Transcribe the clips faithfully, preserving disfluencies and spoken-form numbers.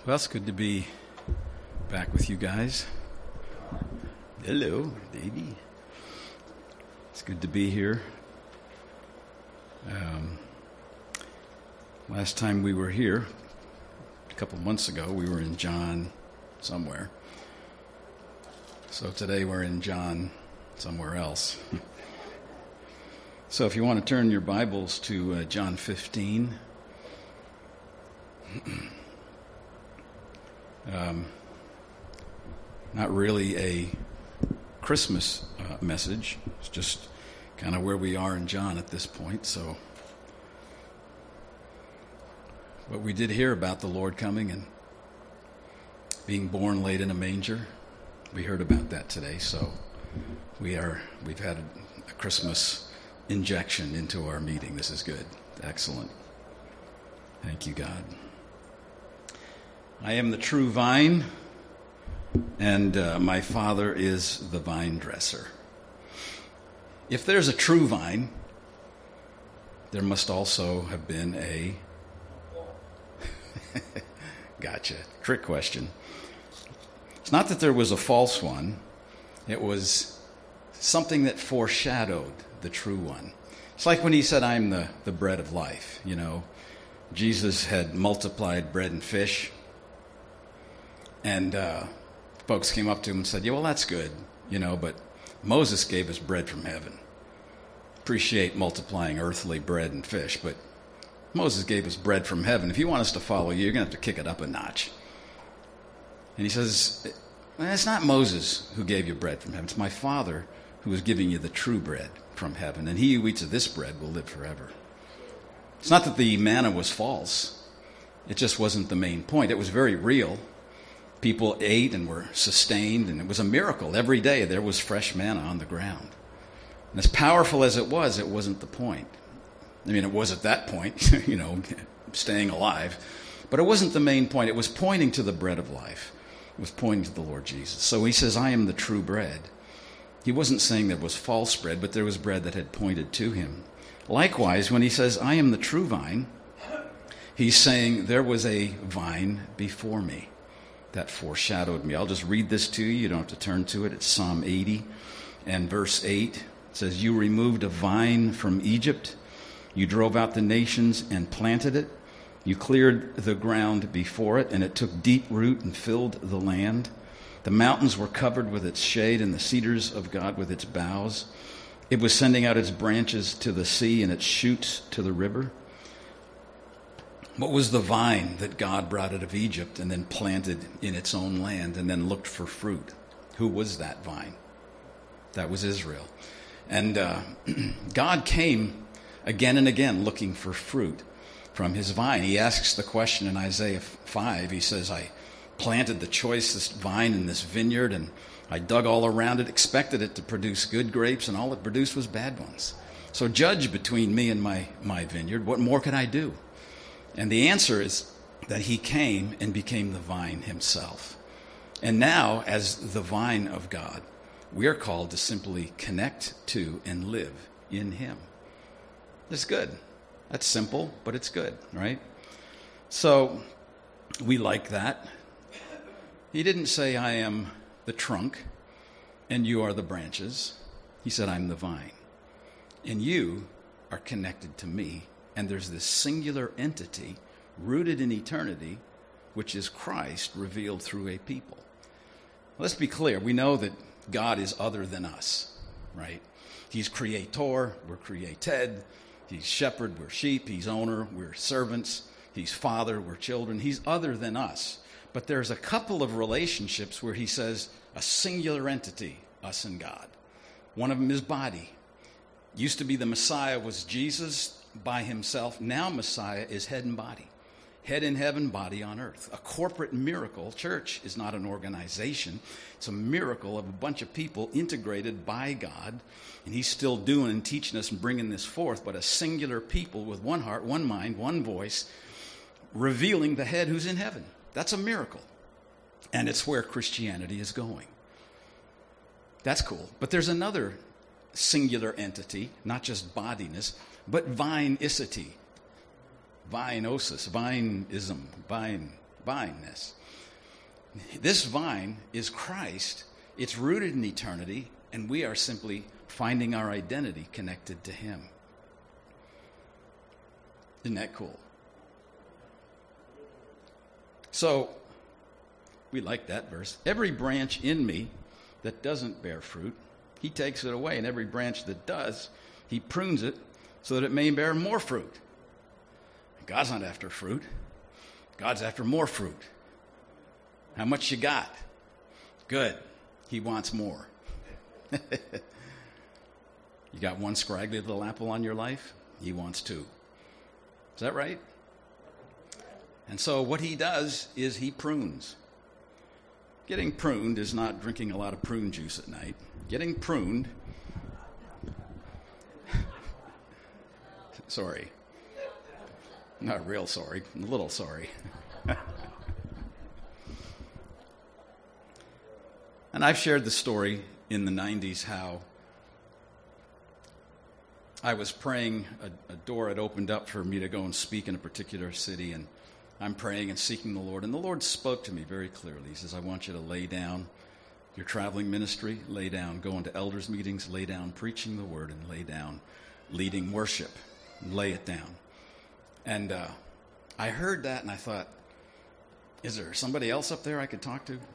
Well, it's good to be back with you guys. Hello, Davey. It's good to be here. Um, last time we were here, a couple months ago, we were in John somewhere. So today we're in John somewhere else. So if you want to turn your Bibles to uh, John fifteen. Um, not really a Christmas uh, message. It's just kind of where we are in John at this point. So, but we did hear about the Lord coming and being born laid in a manger. We heard about that today. So we are we've had a, a Christmas injection into our meeting. This is good. Excellent. Thank you, God. I am the true vine, and uh, my Father is the vine dresser. If there's a true vine, there must also have been a... Gotcha. Trick question. It's not that there was a false one. It was something that foreshadowed the true one. It's like when he said, I'm the, the bread of life. You know, Jesus had multiplied bread and fish. And uh, folks came up to him and said, yeah, well, that's good, you know, but Moses gave us bread from heaven. Appreciate multiplying earthly bread and fish, but Moses gave us bread from heaven. If you want us to follow you, you're going to have to kick it up a notch. And he says, well, it's not Moses who gave you bread from heaven. It's my Father who is giving you the true bread from heaven. And he who eats of this bread will live forever. It's not that the manna was false. It just wasn't the main point. It was very real. People ate and were sustained, and it was a miracle. Every day there was fresh manna on the ground. And as powerful as it was, it wasn't the point. I mean, it was at that point, you know, staying alive. But it wasn't the main point. It was pointing to the bread of life. It was pointing to the Lord Jesus. So he says, I am the true bread. He wasn't saying there was false bread, but there was bread that had pointed to him. Likewise, when he says, I am the true vine, he's saying there was a vine before me that foreshadowed me. I'll just read this to you. You don't have to turn to it. It's Psalm eighty and verse eight. It says, you removed a vine from Egypt. You drove out the nations and planted it. You cleared the ground before it, and it took deep root and filled the land. The mountains were covered with its shade, and the cedars of God with its boughs. It was sending out its branches to the sea and its shoots to the river. What was the vine that God brought out of Egypt and then planted in its own land and then looked for fruit? Who was that vine? That was Israel. And uh, God came again and again looking for fruit from his vine. He asks the question in Isaiah five. He says, I planted the choicest vine in this vineyard, and I dug all around it, expected it to produce good grapes, and all it produced was bad ones. So judge between me and my, my vineyard. What more could I do? And the answer is that he came and became the vine himself. And now, as the vine of God, we are called to simply connect to and live in him. That's good. That's simple, but it's good, right? So we like that. He didn't say, I am the trunk and you are the branches. He said, I'm the vine. And you are connected to me. And there's this singular entity rooted in eternity, which is Christ revealed through a people. Let's be clear. We know that God is other than us, right? He's creator, we're created. He's shepherd, we're sheep. He's owner, we're servants. He's father, we're children. He's other than us. But there's a couple of relationships where he says a singular entity, us and God. One of them is body. Used to be the Messiah was Jesus by himself. Now Messiah is head and body. Head in heaven, body on earth. A corporate miracle. Church is not an organization. It's a miracle of a bunch of people integrated by God. And he's still doing and teaching us and bringing this forth. But a singular people with one heart, one mind, one voice, revealing the head who's in heaven. That's a miracle. And it's where Christianity is going. That's cool. But there's another singular entity, not just bodiness, but vine-icity. Vine-osis, vine-ism, vine, buying this. This vine is Christ. It's rooted in eternity, and we are simply finding our identity connected to him. Isn't that cool? So, we like that verse. Every branch in me that doesn't bear fruit, he takes it away. And every branch that does, he prunes it so that it may bear more fruit. God's not after fruit. God's after more fruit. How much you got? Good. He wants more. You got one scraggly little apple on your life? He wants two. Is that right? And so what he does is he prunes. Getting pruned is not drinking a lot of prune juice at night. Getting pruned, sorry, not real sorry, a little sorry. And I've shared the story in the nineties how I was praying, a, a door had opened up for me to go and speak in a particular city, and I'm praying and seeking the Lord, and the Lord spoke to me very clearly. He says, I want you to lay down your traveling ministry, lay down going to elders' meetings, lay down preaching the word, and lay down leading worship. Lay it down. And uh, I heard that, and I thought, is there somebody else up there I could talk to?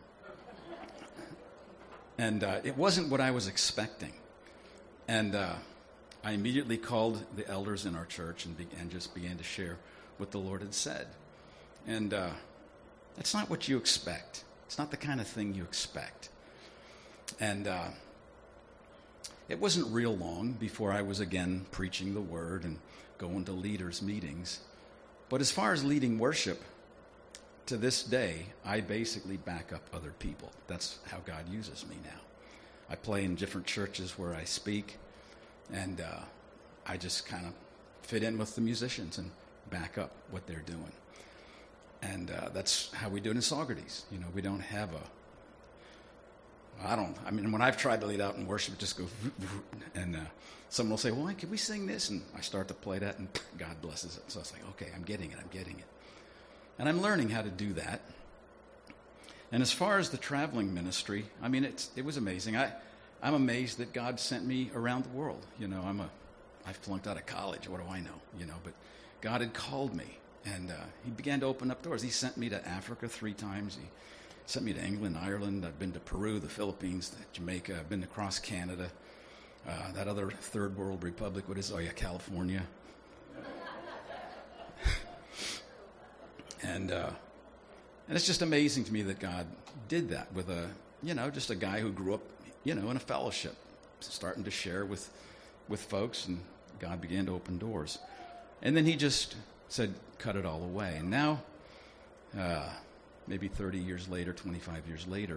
And uh, it wasn't what I was expecting. And uh, I immediately called the elders in our church and, be- and just began to share what the Lord had said. And uh, that's not what you expect. It's not the kind of thing you expect. And uh, it wasn't real long before I was again preaching the word and going to leaders' meetings. But as far as leading worship, to this day, I basically back up other people. That's how God uses me now. I play in different churches where I speak, and uh, I just kind of fit in with the musicians and back up what they're doing. And uh, that's how we do it in Saugerties. You know, we don't have a, I don't, I mean, when I've tried to lead out in worship, it just goes, and uh, someone will say, well, can we sing this? And I start to play that, and God blesses it. So it's like, okay, I'm getting it, I'm getting it. And I'm learning how to do that. And as far as the traveling ministry, I mean, it's, it was amazing. I, I'm amazed that God sent me around the world. You know, I'm a, I flunked out of college. What do I know? You know, but God had called me, and uh, he began to open up doors. He sent me to Africa three times. He sent me to England, Ireland. I've been to Peru, the Philippines, Jamaica. I've been across Canada. Uh, that other third world republic, what is it? Oh, yeah, California. And uh, and it's just amazing to me that God did that with a, you know, just a guy who grew up, you know, in a fellowship, starting to share with with folks, and God began to open doors. And then he just said, cut it all away. And now, uh, maybe thirty years later, twenty-five years later,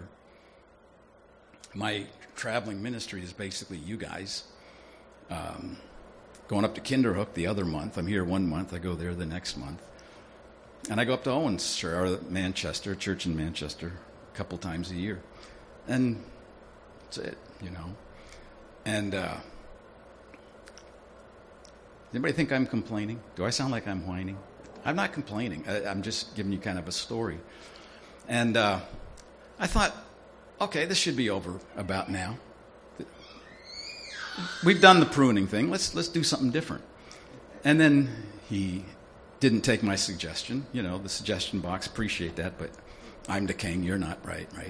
my traveling ministry is basically you guys. Um, going up to Kinderhook the other month. I'm here one month. I go there the next month. And I go up to Owensshire, or Manchester, church in Manchester, a couple times a year. And that's it, you know. And uh, anybody think I'm complaining? Do I sound like I'm whining? I'm not complaining. I, I'm just giving you kind of a story. And uh, I thought, okay, this should be over about now. We've done the pruning thing. Let's let's do something different. And then he didn't take my suggestion. You know, the suggestion box, appreciate that, but I'm the king, you're not, right, right.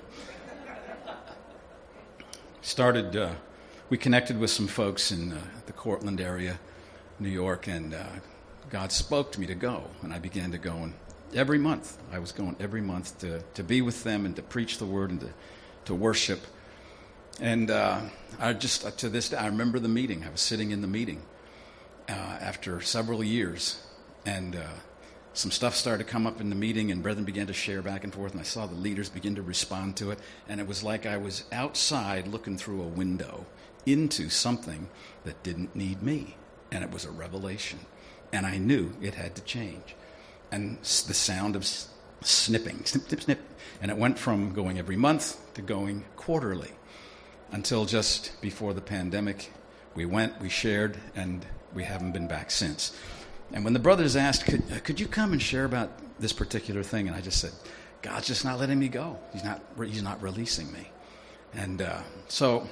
Started, uh, we connected with some folks in uh, the Cortland area, New York, and uh, God spoke to me to go, and I began to go, and every month, I was going every month to, to be with them and to preach the word and to, to worship. And uh, I just, uh, to this day, I remember the meeting. I was sitting in the meeting uh, after several years, and uh, some stuff started to come up in the meeting, and brethren began to share back and forth, and I saw the leaders begin to respond to it, and it was like I was outside looking through a window into something that didn't need me, and it was a revelation, and I knew it had to change. And the sound of snipping, snip, snip, snip, and it went from going every month to going quarterly, until just before the pandemic, we went, we shared, and we haven't been back since. And when the brothers asked, could, uh, could you come and share about this particular thing, and I just said, God's just not letting me go. He's not, he's not releasing me. And uh, so,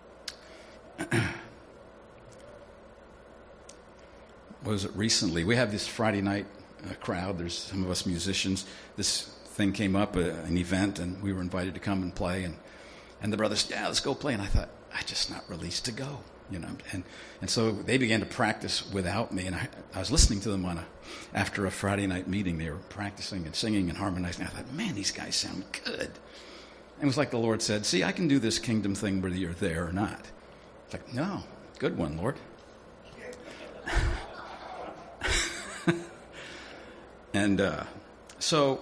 was it recently? We have this Friday night uh, crowd. There's some of us musicians. This thing came up, uh, an event, and we were invited to come and play. And, and the brothers, yeah, let's go play. And I thought, I just not released to go, you know. And and so they began to practice without me. And I, I was listening to them on a after a Friday night meeting. They were practicing and singing and harmonizing. I thought, man, these guys sound good. And it was like the Lord said, see, I can do this kingdom thing whether you're there or not. It's like, no, good one, Lord. And uh, so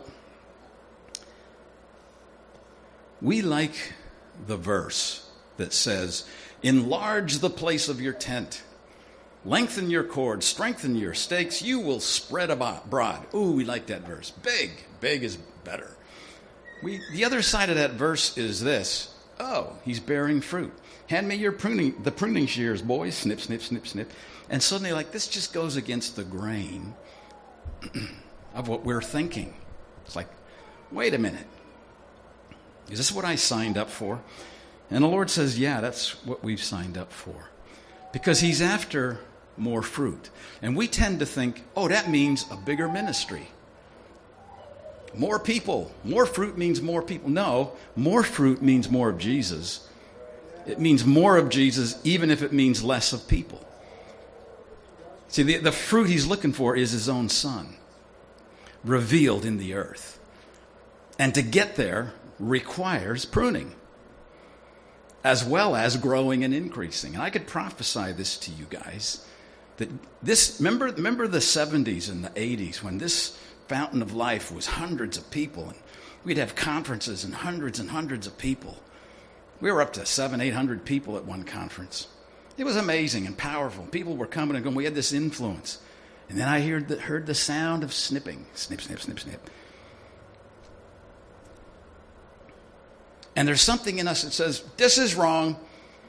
we like the verse that says, enlarge the place of your tent, lengthen your cords, strengthen your stakes, you will spread abroad. Ooh, we like that verse. Big, big is better. We, the other side of that verse is this. Oh, he's bearing fruit. Hand me your pruning, the pruning shears, boys. Snip, snip, snip, snip. And suddenly, like, this just goes against the grain of what we're thinking. It's like, wait a minute. Is this what I signed up for? And the Lord says, yeah, that's what we've signed up for. Because he's after more fruit. And we tend to think, oh, that means a bigger ministry. More people. More fruit means more people. No, more fruit means more of Jesus. It means more of Jesus, even if it means less of people. See, the, the fruit he's looking for is his own Son, revealed in the earth. And to get there requires pruning, as well as growing and increasing. And I could prophesy this to you guys, that this, remember, remember the seventies and the eighties when this Fountain of Life was hundreds of people, and we'd have conferences and hundreds and hundreds of people. We were up to seven, eight hundred people at one conference. It was amazing and powerful. People were coming and going. We had this influence. And then I heard the, heard the sound of snipping. Snip, snip, snip, snip. And there's something in us that says, this is wrong.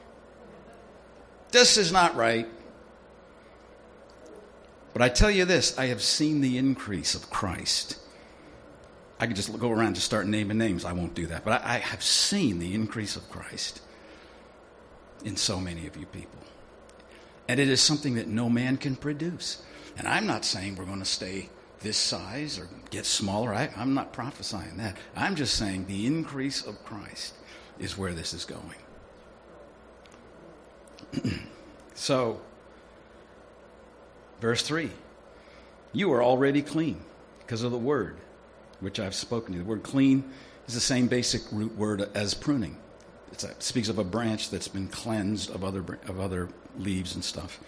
This is not right. But I tell you this, I have seen the increase of Christ. I could just go around and just start naming names. I won't do that. But I, I have seen the increase of Christ in so many of you people. And it is something that no man can produce. And I'm not saying we're going to stay this size or get smaller. I, I'm not prophesying that. I'm just saying the increase of Christ is where this is going. So, verse three, you are already clean because of the word which I've spoken to you. The word clean is the same basic root word as pruning. It's a, it speaks of a branch that's been cleansed of other of other leaves and stuff.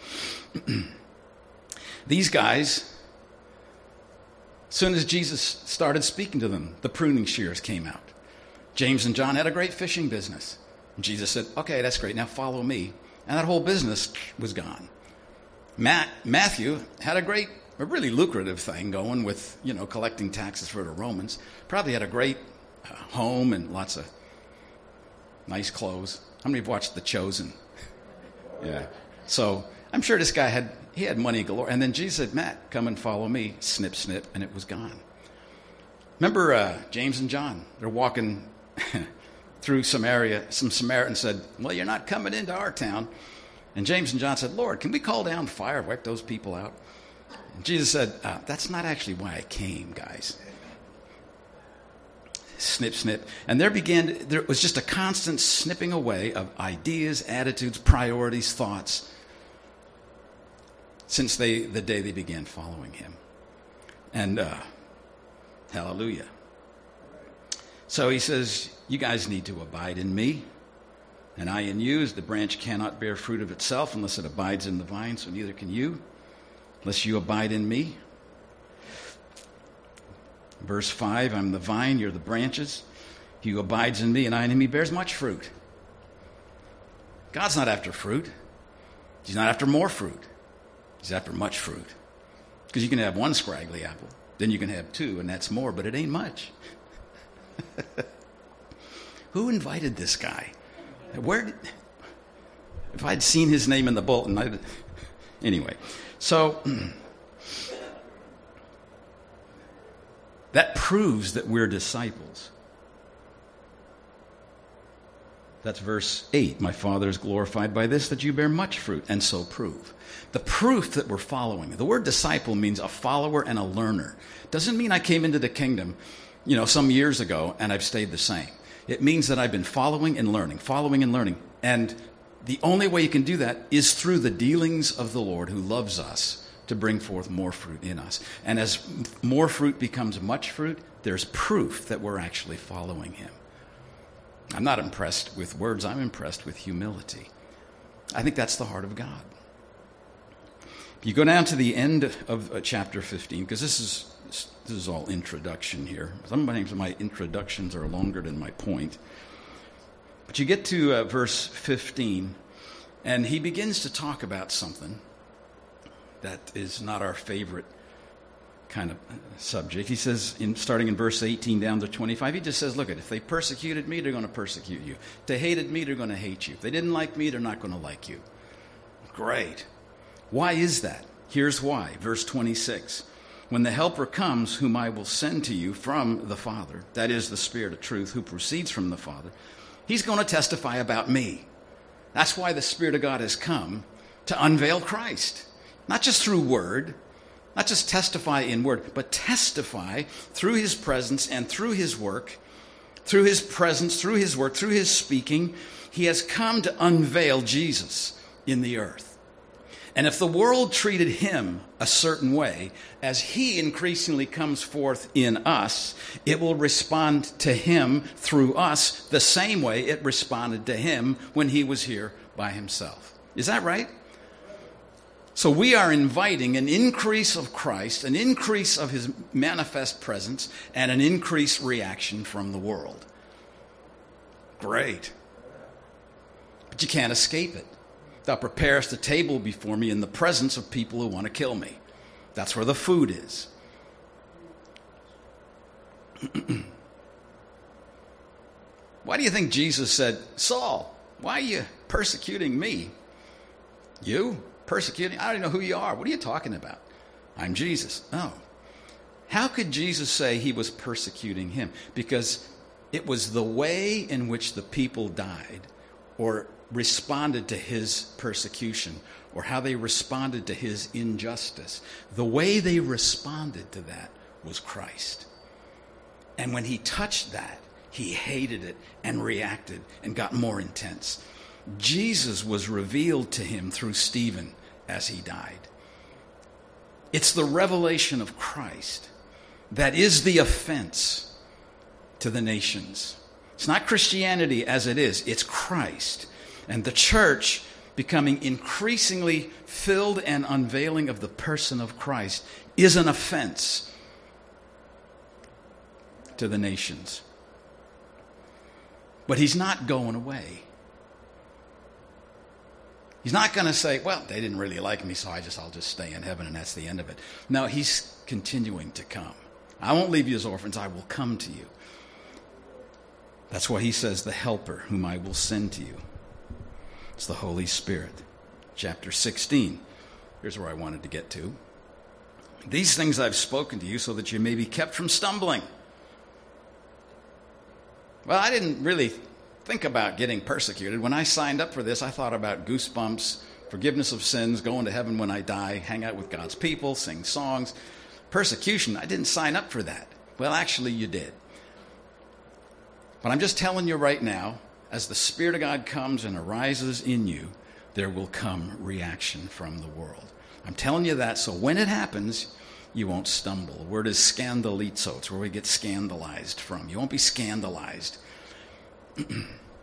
These guys, as soon as Jesus started speaking to them, the pruning shears came out. James and John had a great fishing business. And Jesus said, okay, that's great, now follow me. And that whole business was gone. Matt, Matthew had a great, a really lucrative thing going with, you know, collecting taxes for the Romans. Probably had a great uh, home and lots of nice clothes. How many have watched The Chosen? Yeah. So I'm sure this guy had, he had money galore. And then Jesus said, Matt, come and follow me. Snip, snip, and it was gone. Remember uh, James and John? They're walking through Samaria. Some Samaritan said, well, you're not coming into our town. And James and John said, Lord, can we call down fire, wipe those people out? And Jesus said, uh, that's not actually why I came, guys. Snip, snip. And there began, there was just a constant snipping away of ideas, attitudes, priorities, thoughts, since they the day they began following him. And uh, hallelujah. So he says, you guys need to abide in me, and I in you. As the branch cannot bear fruit of itself unless it abides in the vine, so neither can you, unless you abide in me. Verse five, I'm the vine, you're the branches. He who abides in me and I in him, he bears much fruit. God's not after fruit. He's not after more fruit. He's after much fruit. Because you can have one scraggly apple, then you can have two, and that's more, but it ain't much. Who invited this guy? Where did, if I'd seen his name in the bulletin, I'd, anyway. So, proves that we're disciples. That's verse eight. My Father is glorified by this, that you bear much fruit, and so prove. The proof that we're following. The word disciple means a follower and a learner. Doesn't mean I came into the kingdom, you know, some years ago and I've stayed the same. It means that I've been following and learning, following and learning. And the only way you can do that is through the dealings of the Lord who loves us to bring forth more fruit in us. And as more fruit becomes much fruit, there's proof that we're actually following him. I'm not impressed with words. I'm impressed with humility. I think that's the heart of God. If you go down to the end of uh, chapter fifteen, because this is this is all introduction here. Sometimes my introductions are longer than my point. But you get to uh, verse fifteen, and he begins to talk about something that is not our favorite kind of subject. He says, in starting in verse eighteen down to twenty-five, he just says, look, if they persecuted me, they're going to persecute you. If they hated me, they're going to hate you. If they didn't like me, they're not going to like you. Great. Why is that? Here's why. Verse twenty-six. When the Helper comes, whom I will send to you from the Father, that is the Spirit of truth who proceeds from the Father, he's going to testify about me. That's why the Spirit of God has come, to unveil Christ. Not just through word, not just testify in word, but testify through his presence and through his work, through his presence, through his work, through his speaking. He has come to unveil Jesus in the earth. And if the world treated him a certain way, as he increasingly comes forth in us, it will respond to him through us the same way it responded to him when he was here by himself. Is that right? So we are inviting an increase of Christ, an increase of his manifest presence, and an increased reaction from the world. Great. But you can't escape it. Thou preparest a table before me in the presence of people who want to kill me. That's where the food is. Why do you think Jesus said, Saul, why are you persecuting me? You? Persecuting? I don't even know who you are. What are you talking about? I'm Jesus. Oh. How could Jesus say he was persecuting him? Because it was the way in which the people died or responded to his persecution, or how they responded to his injustice. The way they responded to that was Christ. And when he touched that, he hated it and reacted and got more intense. Jesus was revealed to him through Stephen as he died. It's the revelation of Christ that is the offense to the nations. It's not Christianity as it is, it's Christ. And the church becoming increasingly filled and unveiling of the person of Christ is an offense to the nations. But he's not going away. He's not going to say, well, they didn't really like me, so I just, I'll just stay in heaven and that's the end of it. No, he's continuing to come. I won't leave you as orphans, I will come to you. That's why he says, the Helper whom I will send to you. It's the Holy Spirit. Chapter sixteen. Here's where I wanted to get to. These things I've spoken to you so that you may be kept from stumbling. Well, I didn't really think about getting persecuted. When I signed up for this, I thought about goosebumps, forgiveness of sins, going to heaven when I die, hang out with God's people, sing songs. Persecution, I didn't sign up for that. Well, actually, you did. But I'm just telling you right now, as the Spirit of God comes and arises in you, there will come reaction from the world. I'm telling you that, so when it happens, you won't stumble. The word is scandalizo. It's where we get scandalized from. You won't be scandalized. And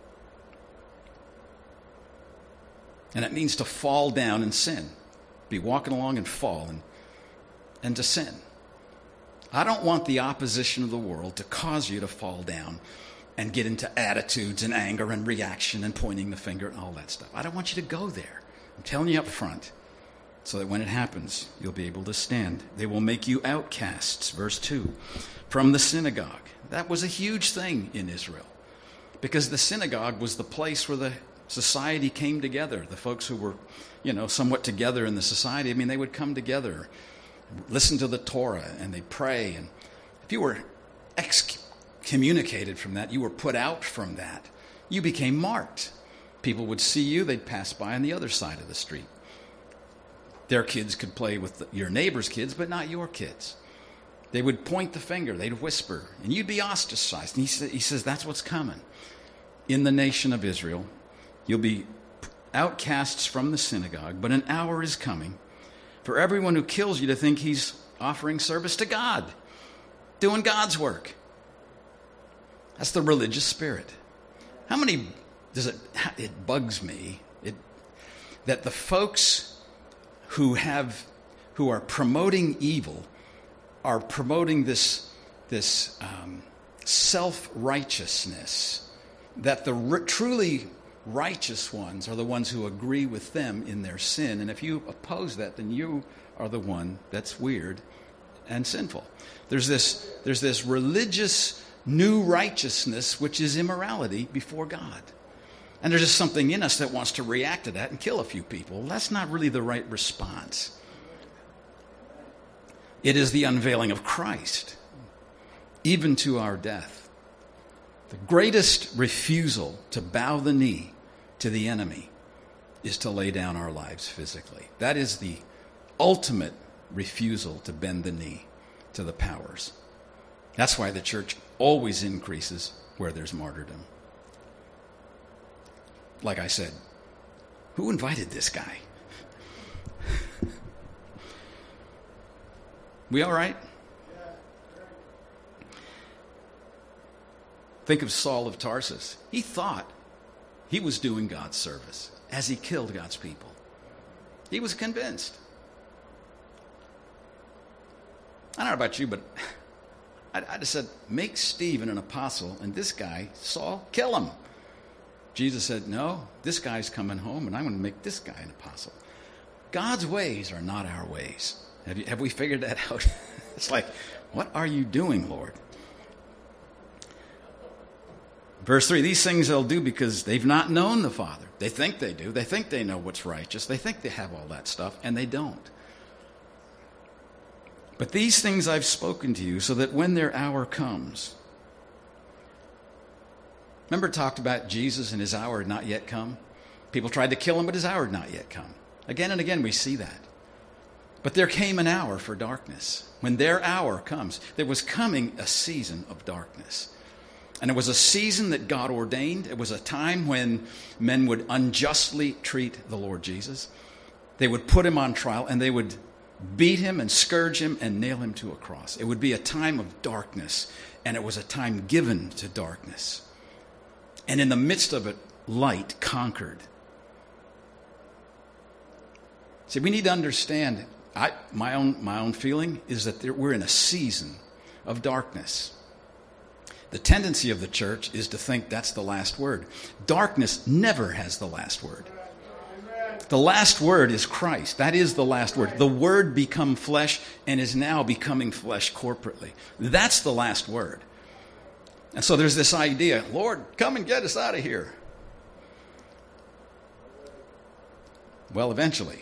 it means to fall down and sin. Be walking along and fall and, and to sin. I don't want the opposition of the world to cause you to fall down and get into attitudes and anger and reaction and pointing the finger and all that stuff. I don't want you to go there. I'm telling you up front, so that when it happens, you'll be able to stand. They will make you outcasts, verse two, from the synagogue. That was a huge thing in Israel, because the synagogue was the place where the society came together. The folks who were, you know, somewhat together in the society, I mean, they would come together, listen to the Torah, and they'd pray. And if you were excommunicated from that. You were put out from that. You became marked. People would see you. They'd pass by on the other side of the street. Their kids could play with the, your neighbor's kids, but not your kids. They would point the finger. They'd whisper, and you'd be ostracized. And he, sa- he says, that's what's coming. In the nation of Israel, you'll be outcasts from the synagogue, but an hour is coming for everyone who kills you to think he's offering service to God, doing God's work. That's the religious spirit. How many does it, it bugs me it, that the folks who have, who are promoting evil are promoting this, this um, self-righteousness, that the r- truly righteous ones are the ones who agree with them in their sin. And if you oppose that, then you are the one that's weird and sinful. There's this, there's this religious new righteousness, which is immorality before God. And there's just something in us that wants to react to that and kill a few people. That's not really the right response. It is the unveiling of Christ, even to our death. The greatest refusal to bow the knee to the enemy is to lay down our lives physically. That is the ultimate refusal to bend the knee to the powers. That's why the church always increases where there's martyrdom. Like I said, who invited this guy? We all right? Think of Saul of Tarsus. He thought he was doing God's service as he killed God's people. He was convinced. I don't know about you, but I, I just said, make Stephen an apostle, and this guy, Saul, kill him. Jesus said, no, this guy's coming home, and I'm going to make this guy an apostle. God's ways are not our ways. Have, you, have we figured that out? It's like, what are you doing, Lord? Verse three, these things they'll do because they've not known the Father. They think they do. They think they know what's righteous. They think they have all that stuff, and they don't. But these things I've spoken to you so that when their hour comes. Remember it talked about Jesus and his hour had not yet come? People tried to kill him, but his hour had not yet come. Again and again we see that. But there came an hour for darkness. When their hour comes, there was coming a season of darkness. And it was a season that God ordained. It was a time when men would unjustly treat the Lord Jesus. They would put him on trial and they would beat him and scourge him and nail him to a cross. It would be a time of darkness, and it was a time given to darkness. And in the midst of it, light conquered. See, we need to understand, I, my own my own feeling is that there, we're in a season of darkness. The tendency of the church is to think that's the last word. Darkness never has the last word. The last word is Christ. That is the last word. The Word become flesh and is now becoming flesh corporately. That's the last word. And so there's this idea, Lord, come and get us out of here. Well, eventually.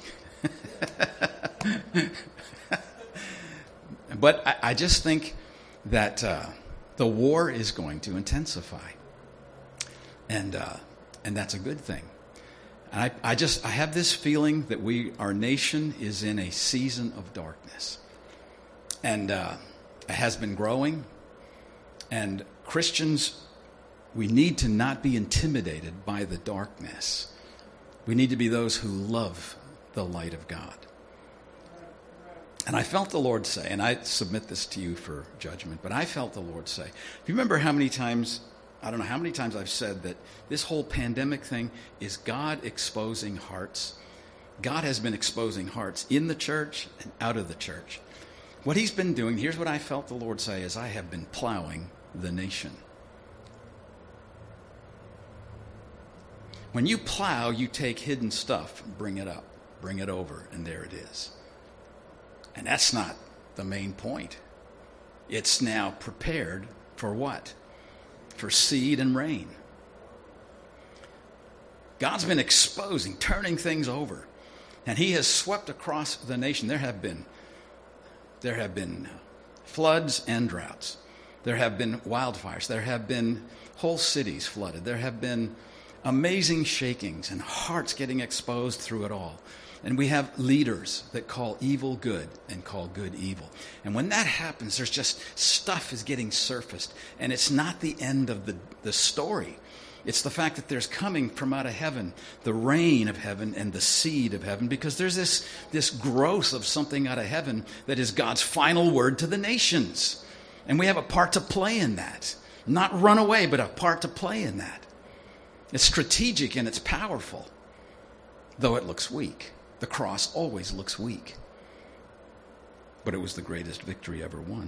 But I, I just think that uh, the war is going to intensify. And uh, and that's a good thing. And I, I just I have this feeling that we our nation is in a season of darkness. And uh, it has been growing. And Christians, we need to not be intimidated by the darkness. We need to be those who love the light of God. And I felt the Lord say, and I submit this to you for judgment, but I felt the Lord say, do you remember how many times, I don't know how many times I've said that this whole pandemic thing is God exposing hearts? God has been exposing hearts in the church and out of the church. What he's been doing, here's what I felt the Lord say, is I have been plowing the nation. When you plow, you take hidden stuff, bring it up, bring it over, and there it is. And that's not the main point. It's now prepared for what? For seed and rain. God's been exposing, turning things over. And he has swept across the nation. There have been, there have been floods and droughts. There have been wildfires. There have been whole cities flooded. There have been amazing shakings and hearts getting exposed through it all. And we have leaders that call evil good and call good evil. And when that happens, there's just stuff is getting surfaced. And it's not the end of the, the story. It's the fact that there's coming from out of heaven the rain of heaven and the seed of heaven, because there's this, this growth of something out of heaven that is God's final word to the nations. And we have a part to play in that. Not run away, but a part to play in that. It's strategic and it's powerful, though it looks weak. The cross always looks weak. But it was the greatest victory ever won.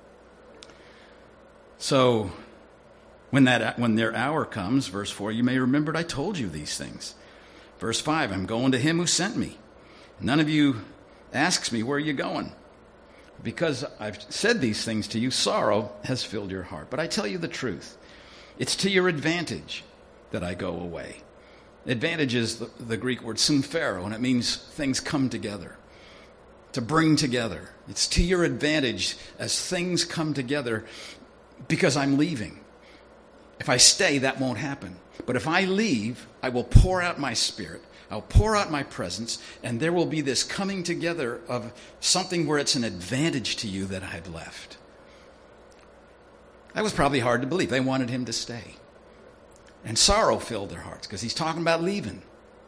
So, when that when their hour comes, verse four, you may remember I told you these things. Verse five, I'm going to him who sent me. None of you asks me, where are you going? Because I've said these things to you, sorrow has filled your heart. But I tell you the truth. It's to your advantage that I go away. Advantage is the, the Greek word symphero, and it means things come together, to bring together. It's to your advantage as things come together because I'm leaving. If I stay, that won't happen. But if I leave, I will pour out my spirit. I'll pour out my presence, and there will be this coming together of something where it's an advantage to you that I've left. That was probably hard to believe. They wanted him to stay. And sorrow filled their hearts because he's talking about leaving.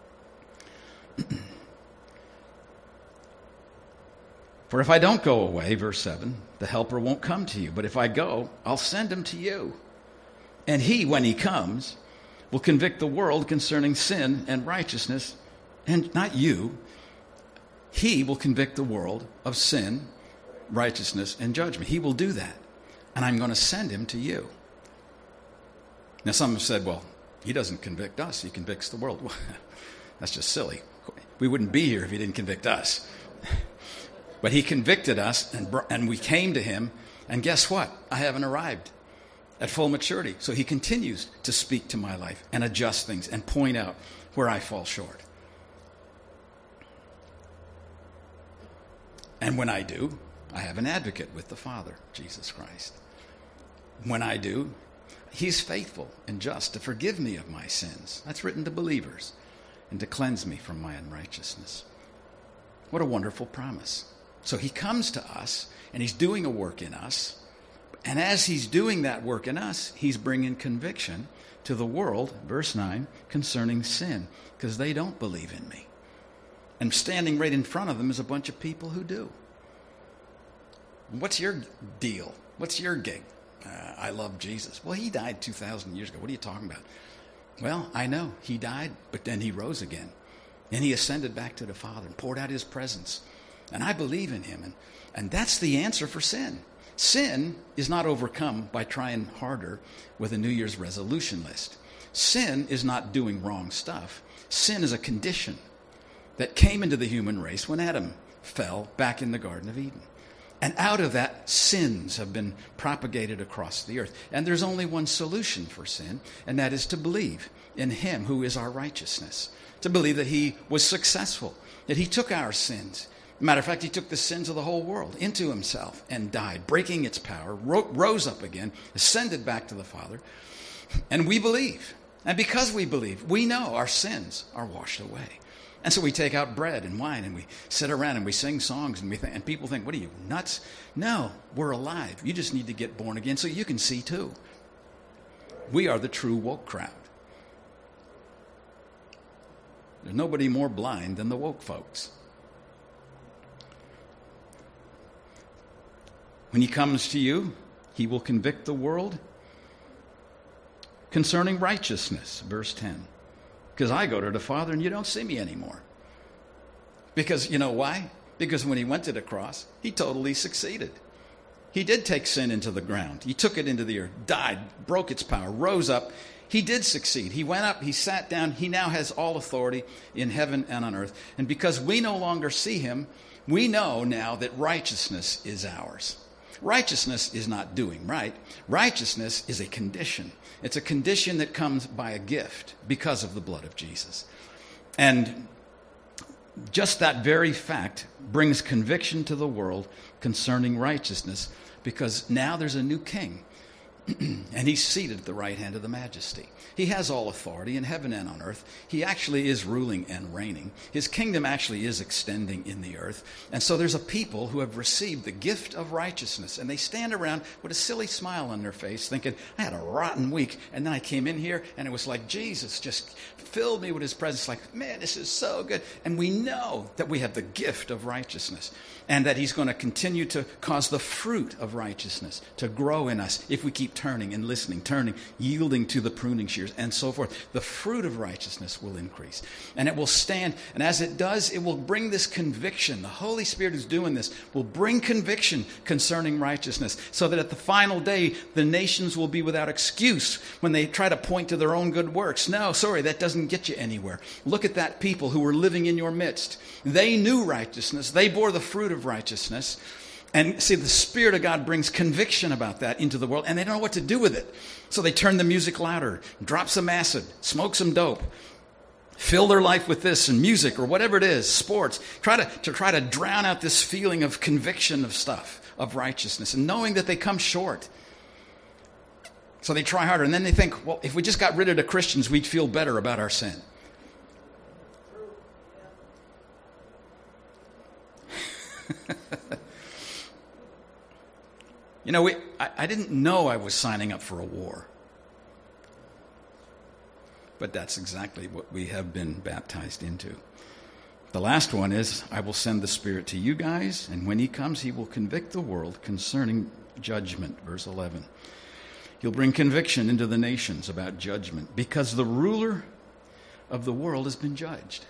For if I don't go away, verse seven, the helper won't come to you. But if I go, I'll send him to you. And he, when he comes, will convict the world concerning sin and righteousness. And not you. He will convict the world of sin, righteousness, and judgment. He will do that. And I'm going to send him to you. Now, some have said, well, he doesn't convict us. He convicts the world. Well, that's just silly. We wouldn't be here if he didn't convict us. But he convicted us, and, and we came to him. And guess what? I haven't arrived at full maturity. So he continues to speak to my life and adjust things and point out where I fall short. And when I do, I have an advocate with the Father, Jesus Christ. When I do, he's faithful and just to forgive me of my sins. That's written to believers. And to cleanse me from my unrighteousness. What a wonderful promise. So he comes to us, and he's doing a work in us. And as he's doing that work in us, he's bringing conviction to the world, verse nine, concerning sin, because they don't believe in me. And standing right in front of them is a bunch of people who do. What's your deal? What's your gig? Uh, I love Jesus. Well, he died two thousand years ago. What are you talking about? Well, I know. He died, but then he rose again. And he ascended back to the Father and poured out his presence. And I believe in him. And, and that's the answer for sin. Sin is not overcome by trying harder with a New Year's resolution list. Sin is not doing wrong stuff. Sin is a condition that came into the human race when Adam fell back in the Garden of Eden. And out of that, sins have been propagated across the earth. And there's only one solution for sin, and that is to believe in him who is our righteousness. To believe that he was successful, that he took our sins. Matter of fact, he took the sins of the whole world into himself and died, breaking its power, ro- rose up again, ascended back to the Father. And we believe. And because we believe, we know our sins are washed away. And so we take out bread and wine and we sit around and we sing songs and we think, and people think, what are you, nuts? No, we're alive. You just need to get born again so you can see too. We are the true woke crowd. There's nobody more blind than the woke folks. When he comes to you, he will convict the world concerning righteousness, verse ten. Because I go to the Father and you don't see me anymore. Because, you know why? Because when he went to the cross, he totally succeeded. He did take sin into the ground. He took it into the earth, died, broke its power, rose up. He did succeed. He went up, he sat down. He now has all authority in heaven and on earth. And because we no longer see him, we know now that righteousness is ours. Righteousness is not doing right. Righteousness is a condition. It's a condition that comes by a gift because of the blood of Jesus. And just that very fact brings conviction to the world concerning righteousness, because now there's a new king. And he's seated at the right hand of the majesty. He has all authority in heaven and on earth. He actually is ruling and reigning. His kingdom actually is extending in the earth. And so there's a people who have received the gift of righteousness. And they stand around with a silly smile on their face thinking, I had a rotten week. And then I came in here and it was like Jesus just filled me with his presence. Like, man, this is so good. And we know that we have the gift of righteousness. And that he's going to continue to cause the fruit of righteousness to grow in us if we keep turning and listening, turning, yielding to the pruning shears, and so forth. The fruit of righteousness will increase. And it will stand. And as it does, it will bring this conviction. The Holy Spirit who's doing this will bring conviction concerning righteousness, so that at the final day, the nations will be without excuse when they try to point to their own good works. No, sorry, that doesn't get you anywhere. Look at that people who were living in your midst. They knew righteousness. They bore the fruit of righteousness. And see, the Spirit of God brings conviction about that into the world, and they don't know what to do with it. So they turn the music louder, drop some acid, smoke some dope, fill their life with this and music or whatever it is, sports, try to, to try to drown out this feeling of conviction of stuff, of righteousness, and knowing that they come short. So they try harder, and then they think, well, if we just got rid of the Christians, we'd feel better about our sin. You know, we, I, I didn't know I was signing up for a war. But that's exactly what we have been baptized into. The last one is, I will send the Spirit to you guys, and when he comes, he will convict the world concerning judgment. Verse eleven. He'll bring conviction into the nations about judgment, because the ruler of the world has been judged,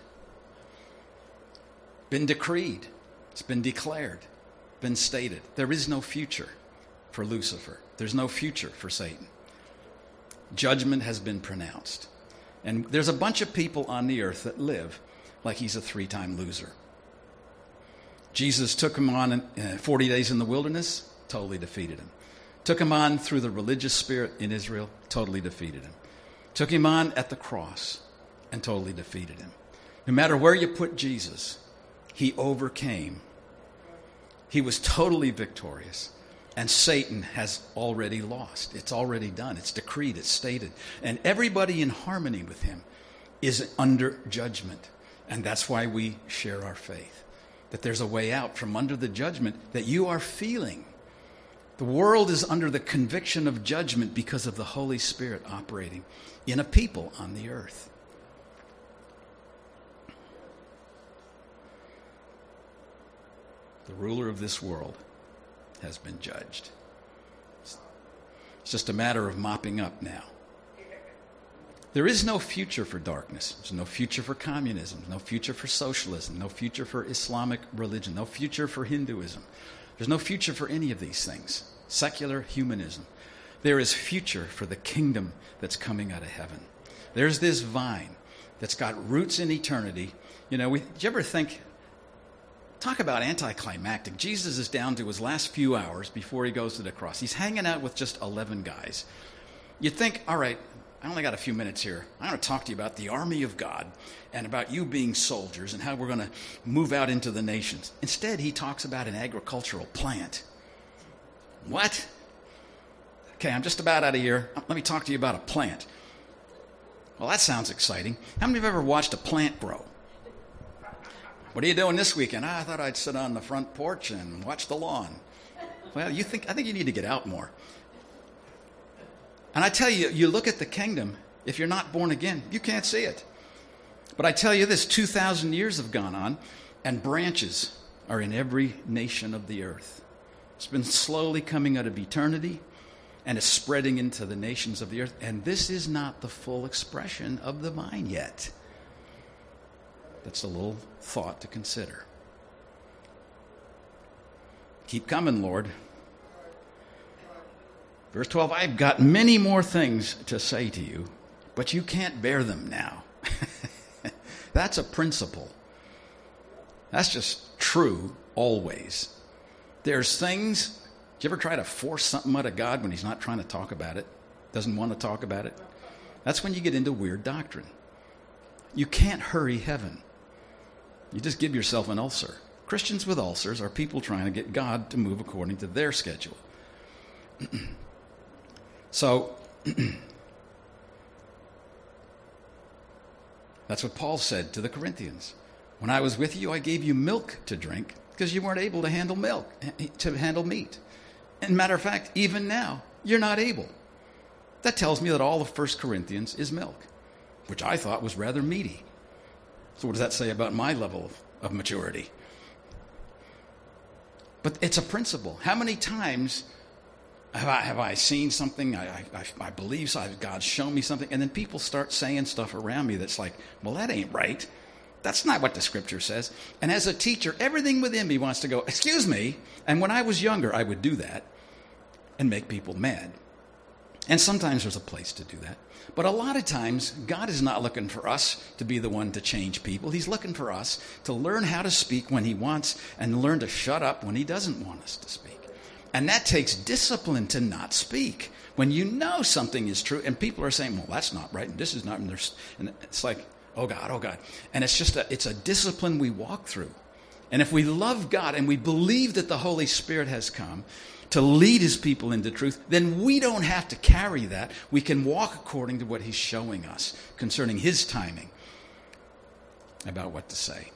been decreed, it's been declared, been stated. There is no future for Lucifer. There's no future for Satan. Judgment has been pronounced. And there's a bunch of people on the earth that live like he's a three-time loser. Jesus took him on uh, forty days in the wilderness, totally defeated him. Took him on through the religious spirit in Israel, totally defeated him. Took him on at the cross and totally defeated him. No matter where you put Jesus, he overcame. He was totally victorious. And Satan has already lost. It's already done. It's decreed. It's stated. And everybody in harmony with him is under judgment. And that's why we share our faith. That there's a way out from under the judgment that you are feeling. The world is under the conviction of judgment because of the Holy Spirit operating in a people on the earth. The ruler of this world has been judged. It's just a matter of mopping up now. There is no future for darkness. There's no future for communism, no future for socialism, no future for Islamic religion, no future for Hinduism. There's no future for any of these things. Secular humanism. There is future for the kingdom that's coming out of heaven. There's this vine that's got roots in eternity. You know, we, did you ever think, talk about anticlimactic. Jesus is down to his last few hours before he goes to the cross. He's hanging out with just eleven guys. You'd think, all right, I only got a few minutes here. I'm going to talk to you about the army of God and about you being soldiers and how we're going to move out into the nations. Instead, he talks about an agricultural plant. What? Okay, I'm just about out of here. Let me talk to you about a plant. Well, that sounds exciting. How many of you have ever watched a plant grow? What are you doing this weekend? Ah, I thought I'd sit on the front porch and watch the lawn. Well, you think I think you need to get out more. And I tell you, you look at the kingdom, if you're not born again, you can't see it. But I tell you this, two thousand years have gone on, and branches are in every nation of the earth. It's been slowly coming out of eternity, and it's spreading into the nations of the earth. And this is not the full expression of the vine yet. That's a little thought to consider. Keep coming, Lord. Verse twelve, I've got many more things to say to you, but you can't bear them now. That's a principle. That's just true always. There's things, do you ever try to force something out of God when he's not trying to talk about it? Doesn't want to talk about it? That's when you get into weird doctrine. You can't hurry heaven. You just give yourself an ulcer. Christians with ulcers are people trying to get God to move according to their schedule. So, that's what Paul said to the Corinthians. When I was with you, I gave you milk to drink because you weren't able to handle milk, to handle meat. And matter of fact, even now, you're not able. That tells me that all of First Corinthians is milk, which I thought was rather meaty. So what does that say about my level of, of maturity? But it's a principle. How many times have I, have I seen something, I, I, I believe so, God's shown me something, and then people start saying stuff around me that's like, well, that ain't right. That's not what the Scripture says. And as a teacher, everything within me wants to go, excuse me. And when I was younger, I would do that and make people mad. And sometimes there's a place to do that. But a lot of times, God is not looking for us to be the one to change people. He's looking for us to learn how to speak when he wants and learn to shut up when he doesn't want us to speak. And that takes discipline to not speak. When you know something is true and people are saying, well, that's not right, and this is not, and, and it's like, oh God, oh God. And it's just a, it's a discipline we walk through. And if we love God and we believe that the Holy Spirit has come to lead his people into truth, then we don't have to carry that. We can walk according to what he's showing us concerning his timing about what to say.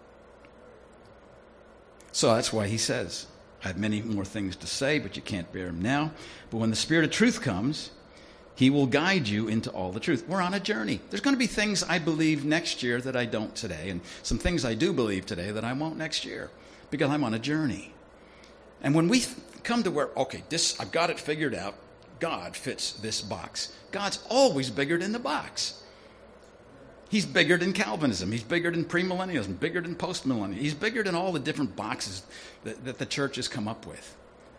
So that's why he says, I have many more things to say, but you can't bear them now. But when the Spirit of truth comes, he will guide you into all the truth. We're on a journey. There's going to be things I believe next year that I don't today, and some things I do believe today that I won't next year, because I'm on a journey. And when we come to where, okay, this I've got it figured out, God fits this box. God's always bigger than the box. He's bigger than Calvinism. He's bigger than premillennialism, bigger than postmillennialism. He's bigger than all the different boxes that, that the church has come up with.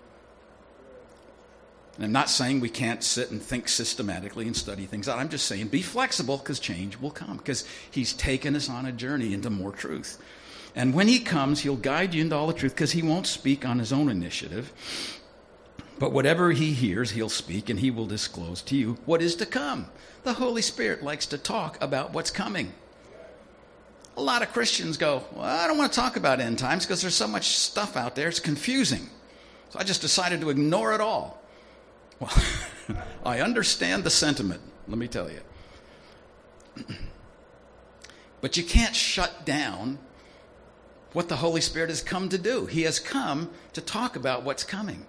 And I'm not saying we can't sit and think systematically and study things out. I'm just saying be flexible because change will come, because he's taken us on a journey into more truth. And when he comes, he'll guide you into all the truth, because he won't speak on his own initiative. But whatever he hears, he'll speak, and he will disclose to you what is to come. The Holy Spirit likes to talk about what's coming. A lot of Christians go, well, I don't want to talk about end times because there's so much stuff out there. It's confusing. So I just decided to ignore it all. Well, I understand the sentiment, let me tell you. But you can't shut down what the Holy Spirit has come to do. He has come to talk about what's coming.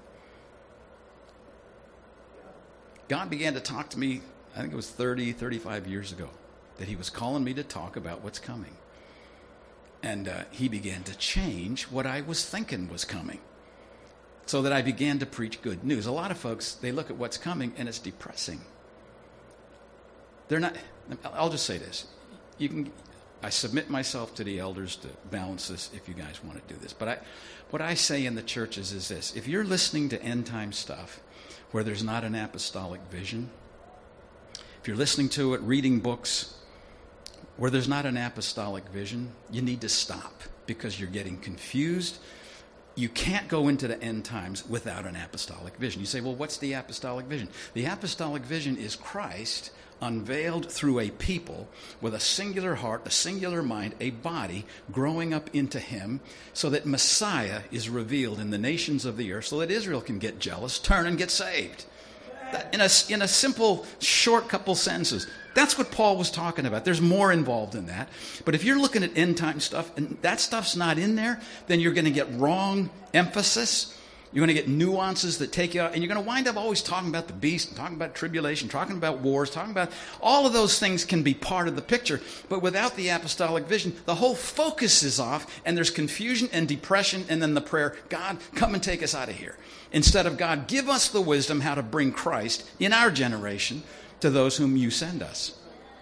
God began to talk to me, I think it was thirty, thirty-five years ago, that he was calling me to talk about what's coming. And uh, he began to change what I was thinking was coming, so that I began to preach good news. A lot of folks, they look at what's coming and it's depressing. They're not, I'll just say this. You can, I submit myself to the elders to balance this if you guys want to do this. But I, what I say in the churches is this. If you're listening to end time stuff where there's not an apostolic vision, if you're listening to it, reading books where there's not an apostolic vision, you need to stop, because you're getting confused. You can't go into the end times without an apostolic vision. You say, well, what's the apostolic vision? The apostolic vision is Christ unveiled through a people with a singular heart, a singular mind, a body growing up into him, so that Messiah is revealed in the nations of the earth, so that Israel can get jealous, turn, and get saved. That, in a, in a simple, short couple sentences. That's what Paul was talking about. There's more involved in that. But if you're looking at end time stuff and that stuff's not in there, then you're going to get wrong emphasis. You're going to get nuances that take you out. And you're going to wind up always talking about the beast, and talking about tribulation, talking about wars, talking about all of those things can be part of the picture. But without the apostolic vision, the whole focus is off, and there's confusion and depression, and then the prayer, God, come and take us out of here. Instead of, God, give us the wisdom how to bring Christ in our generation to those whom you send us.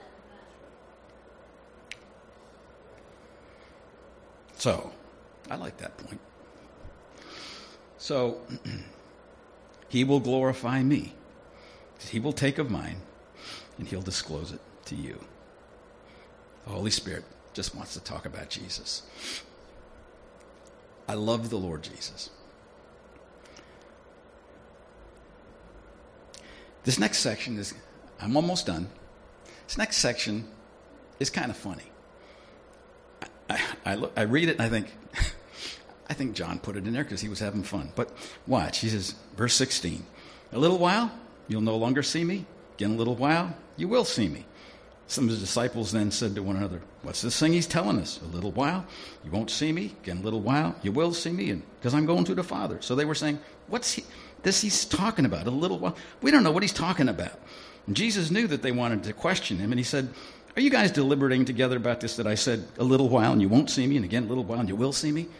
So, I like that point. So, he will glorify me. He will take of mine, and he'll disclose it to you. The Holy Spirit just wants to talk about Jesus. I love the Lord Jesus. This next section is, I'm almost done. This next section is kind of funny. I, I, look, I read it and I think, I think John put it in there because he was having fun. But watch, he says, verse sixteen, a little while you'll no longer see me. Again, a little while, you will see me. Some of his disciples then said to one another, what's this thing he's telling us? A little while, you won't see me. Again, a little while, you will see me, and because I'm going to the Father. So they were saying, what's he, this he's talking about? A little while? We don't know what he's talking about. And Jesus knew that they wanted to question him, and he said, are you guys deliberating together about this, that I said a little while and you won't see me, and again a little while and you will see me?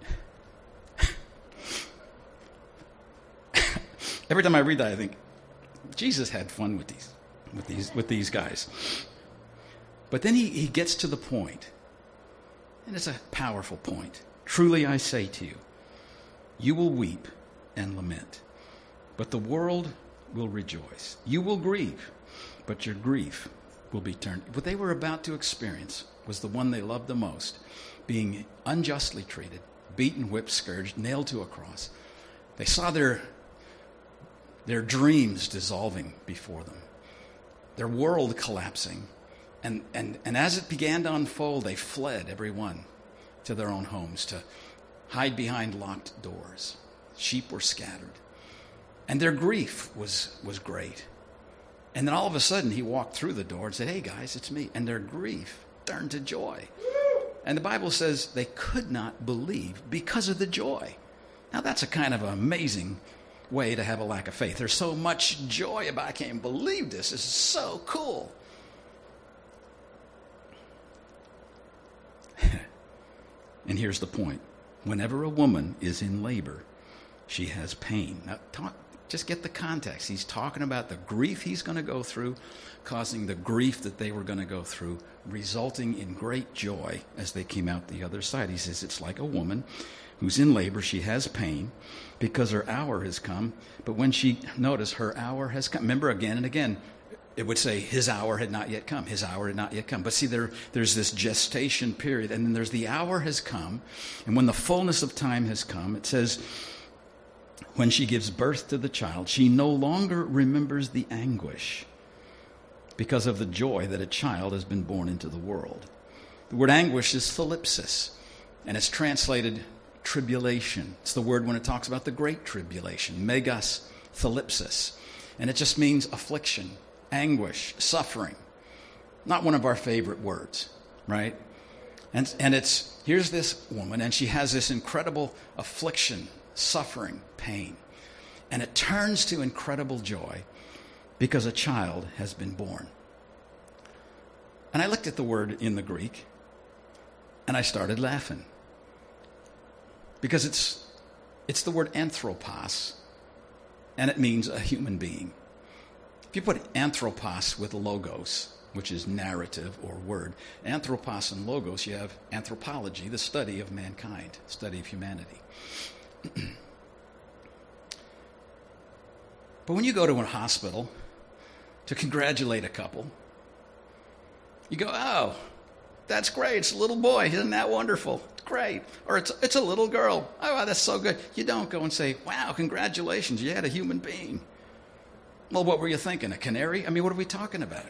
Every time I read that, I think, Jesus had fun with these, with these, with these guys. But then he, he gets to the point, and it's a powerful point. Truly I say to you, you will weep and lament, but the world will rejoice. You will grieve, but your grief will be turned. What they were about to experience was the one they loved the most, being unjustly treated, beaten, whipped, scourged, nailed to a cross. They saw their, their dreams dissolving before them, their world collapsing. And, and, and as it began to unfold, they fled, every one, to their own homes, to hide behind locked doors. Sheep were scattered. And their grief was, was great. And then all of a sudden, he walked through the door and said, hey, guys, it's me. And their grief turned to joy. And the Bible says they could not believe because of the joy. Now, that's a kind of amazing way to have a lack of faith. There's so much joy about, I can't believe this. This is so cool. And here's the point. Whenever a woman is in labor, she has pain. Now, talk, just get the context. He's talking about the grief he's going to go through, causing the grief that they were going to go through, resulting in great joy as they came out the other side. He says it's like a woman who's in labor. She has pain because her hour has come. But when she, notice, her hour has come. Remember, again and again, it would say his hour had not yet come. His hour had not yet come. But see, there, there's this gestation period, and then there's the hour has come. And when the fullness of time has come, it says, when she gives birth to the child, she no longer remembers the anguish because of the joy that a child has been born into the world. The word anguish is thalipsis, and it's translated tribulation. It's the word when it talks about the great tribulation, megas thalipsis. And it just means affliction, anguish, suffering. Not one of our favorite words, right? And, and it's, here's this woman, and she has this incredible affliction, suffering, pain. And it turns to incredible joy because a child has been born. And I looked at the word in the Greek, and I started laughing. Because it's, it's the word anthropos, and it means a human being. If you put anthropos with logos, which is narrative or word, anthropos and logos, you have anthropology, the study of mankind, study of humanity. But when you go to a hospital to congratulate a couple, you go, oh, that's great. It's a little boy. Isn't that wonderful? It's great. Or it's, it's a little girl. Oh, wow, that's so good. You don't go and say, wow, congratulations. You had a human being. Well, what were you thinking? A canary? I mean, what are we talking about?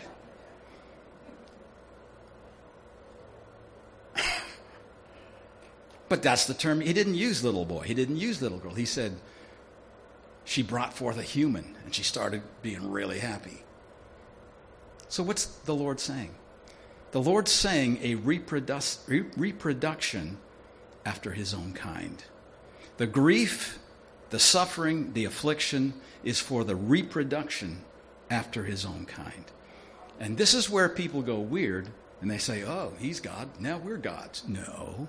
But that's the term. He didn't use little boy. He didn't use little girl. He said, she brought forth a human, and she started being really happy. So what's the Lord saying? The Lord's saying a reproduc- re- reproduction after his own kind. The grief, the suffering, the affliction is for the reproduction after his own kind. And this is where people go weird, and they say, oh, he's God, now we're gods. No.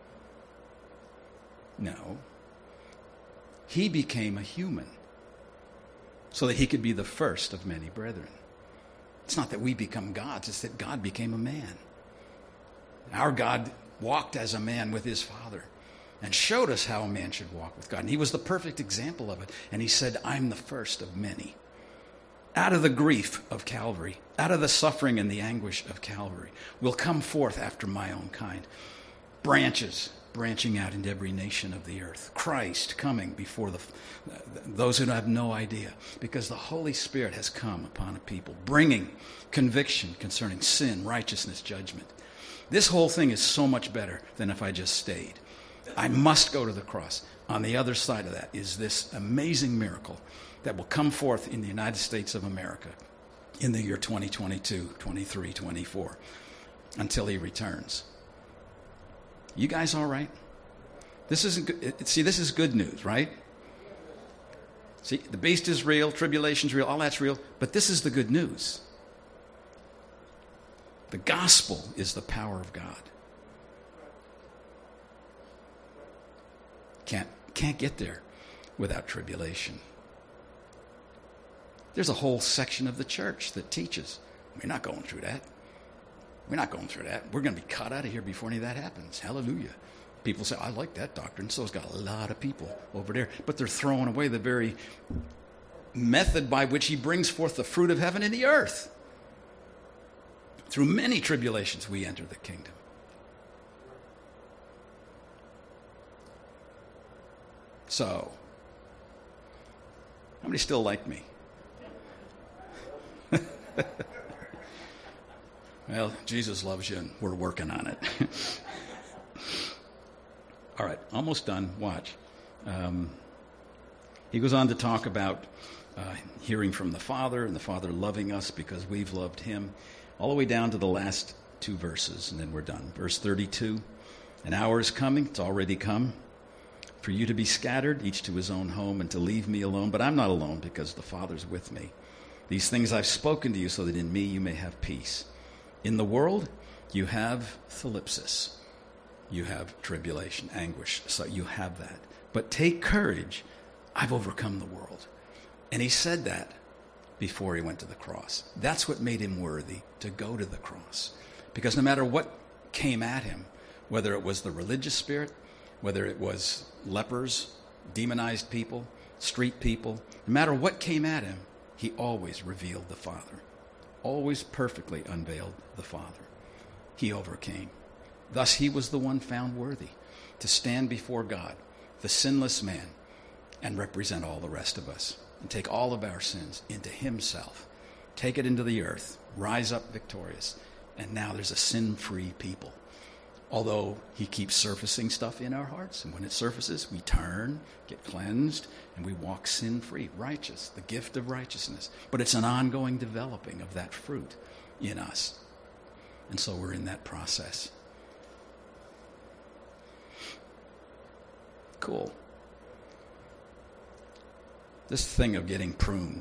No. He became a human so that he could be the first of many brethren. It's not that we become gods, it's that God became a man. Our God walked as a man with his Father and showed us how a man should walk with God. And he was the perfect example of it. And he said, I'm the first of many. Out of the grief of Calvary, out of the suffering and the anguish of Calvary, will come forth after my own kind branches branching out into every nation of the earth. Christ coming before the those who have no idea, because the Holy Spirit has come upon a people, bringing conviction concerning sin, righteousness, judgment. This whole thing is so much better than if I just stayed. I must go to the cross. On the other side of that is this amazing miracle that will come forth in the United States of America in the year twenty twenty-two, twenty-three, twenty-four, until he returns. You guys all right? This isn't good. See, this is good news, right? See, the beast is real, tribulation's real, all that's real, but this is the good news. The gospel is the power of God. Can't, can't get there without tribulation. There's a whole section of the church that teaches, we're not going through that. We're not going through that. We're going to be cut out of here before any of that happens. Hallelujah. People say, I like that doctrine. So it's got a lot of people over there. But they're throwing away the very method by which he brings forth the fruit of heaven in the earth. Through many tribulations, we enter the kingdom. So, how many still like me? Well, Jesus loves you, and we're working on it. All right, almost done. Watch. Um, he goes on to talk about uh, hearing from the Father, and the Father loving us because we've loved him, all the way down to the last two verses, and then we're done. Verse thirty-two, an hour is coming, it's already come, for you to be scattered, each to his own home, and to leave me alone. But I'm not alone, because the Father's with me. These things I've spoken to you, so that in me you may have peace. In the world, you have thlipsis. You have tribulation, anguish. So you have that. But take courage. I've overcome the world. And he said that before he went to the cross. That's what made him worthy to go to the cross. Because no matter what came at him, whether it was the religious spirit, whether it was lepers, demonized people, street people, no matter what came at him, he always revealed the Father. Always perfectly unveiled the Father. He overcame. Thus he was the one found worthy to stand before God, the sinless man, and represent all the rest of us, and take all of our sins into himself, take it into the earth, rise up victorious, and now there's a sin-free people. Although he keeps surfacing stuff in our hearts, and when it surfaces, we turn, get cleansed, and we walk sin-free, righteous, the gift of righteousness. But it's an ongoing developing of that fruit in us. And so we're in that process. Cool. This thing of getting pruned,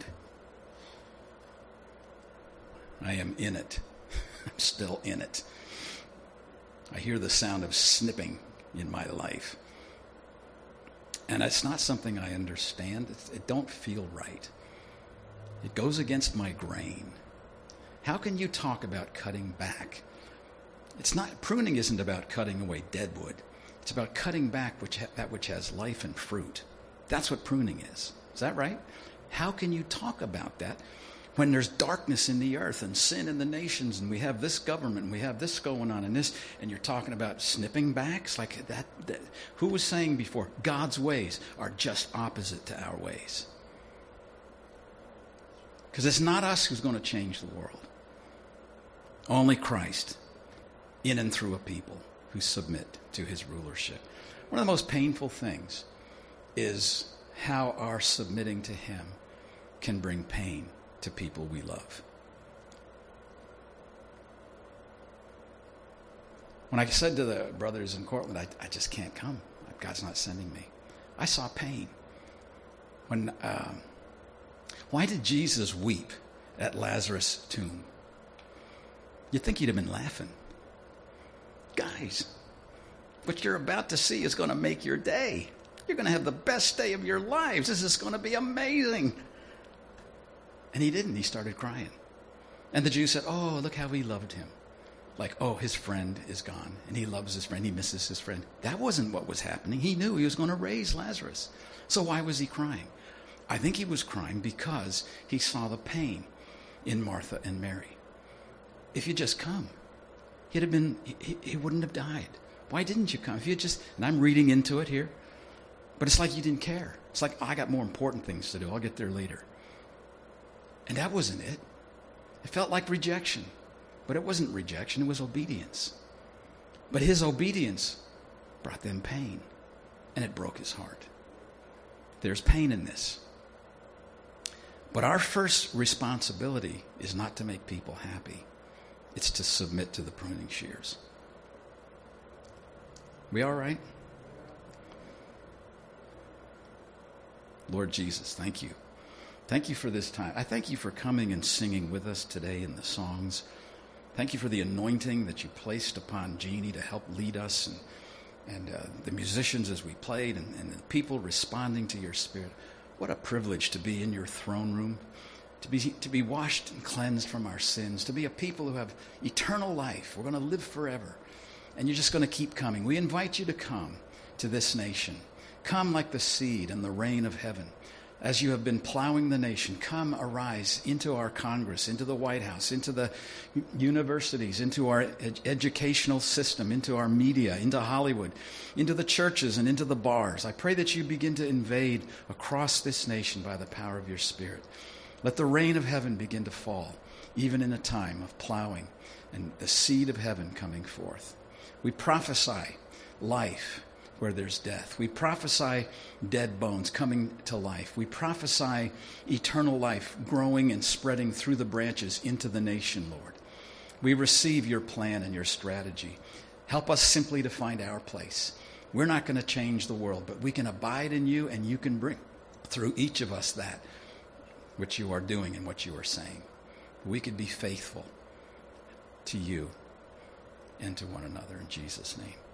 I am in it. I'm still in it. I hear the sound of snipping in my life. And it's not something I understand. It's, it don't feel right. It goes against my grain. How can you talk about cutting back? It's not, pruning isn't about cutting away dead wood. It's about cutting back which ha, that which has life and fruit. That's what pruning is. Is that right? How can you talk about that when there's darkness in the earth and sin in the nations, and we have this government, and we have this going on and this, and you're talking about snipping backs like that, that? Who was saying before, God's ways are just opposite to our ways? Because it's not us who's going to change the world. Only Christ, in and through a people who submit to his rulership. One of the most painful things is how our submitting to him can bring pain to people we love. When I said to the brothers in Cortland, I, I just can't come. God's not sending me. I saw pain. When, uh, why did Jesus weep at Lazarus' tomb? You'd think he'd have been laughing. Guys, what you're about to see is going to make your day. You're going to have the best day of your lives. This is going to be amazing. And he didn't. He started crying. And the Jews said, oh, look how he loved him. Like, oh, his friend is gone, and he loves his friend. He misses his friend. That wasn't what was happening. He knew he was going to raise Lazarus. So why was he crying? I think he was crying because he saw the pain in Martha and Mary. If you just come, he'd have been, he, he wouldn't have died. Why didn't you come? If you just, and I'm reading into it here, but it's like you didn't care. It's like, I got more important things to do. I'll get there later. And that wasn't it. It felt like rejection. But it wasn't rejection. It was obedience. But his obedience brought them pain. And it broke his heart. There's pain in this. But our first responsibility is not to make people happy. It's to submit to the pruning shears. We all right? Lord Jesus, thank you. Thank you for this time. I thank you for coming and singing with us today in the songs. Thank you for the anointing that you placed upon Jeannie to help lead us, and, and uh, the musicians as we played, and, and the people responding to your Spirit. What a privilege to be in your throne room, to be, to be washed and cleansed from our sins, to be a people who have eternal life. We're going to live forever, and you're just going to keep coming. We invite you to come to this nation. Come like the seed and the rain of heaven. As you have been plowing the nation, come arise into our Congress, into the White House, into the universities, into our ed- educational system, into our media, into Hollywood, into the churches and into the bars. I pray that you begin to invade across this nation by the power of your Spirit. Let the rain of heaven begin to fall, even in a time of plowing and the seed of heaven coming forth. We prophesy life where there's death. We prophesy dead bones coming to life. We prophesy eternal life growing and spreading through the branches into the nation, Lord. We receive your plan and your strategy. Help us simply to find our place. We're not going to change the world, but we can abide in you, and you can bring through each of us that which you are doing and what you are saying. We could be faithful to you and to one another in Jesus' name.